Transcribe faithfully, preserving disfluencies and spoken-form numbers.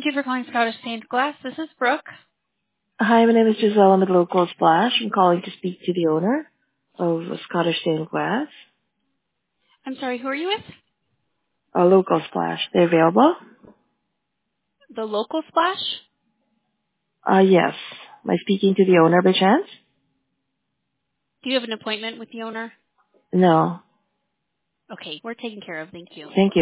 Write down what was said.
Thank you for calling Scottish Stained Glass. This is Brooke. Hi, my name is Giselle. I'm at Local Splash. I'm calling to speak to the owner of Scottish Stained Glass. I'm sorry, who are you with? Uh, Local Splash. They available? The local splash? Uh, yes. Am I speaking to the owner by chance? Do you have an appointment with the owner? No. Okay, we're taken care of. Thank you. Thank you.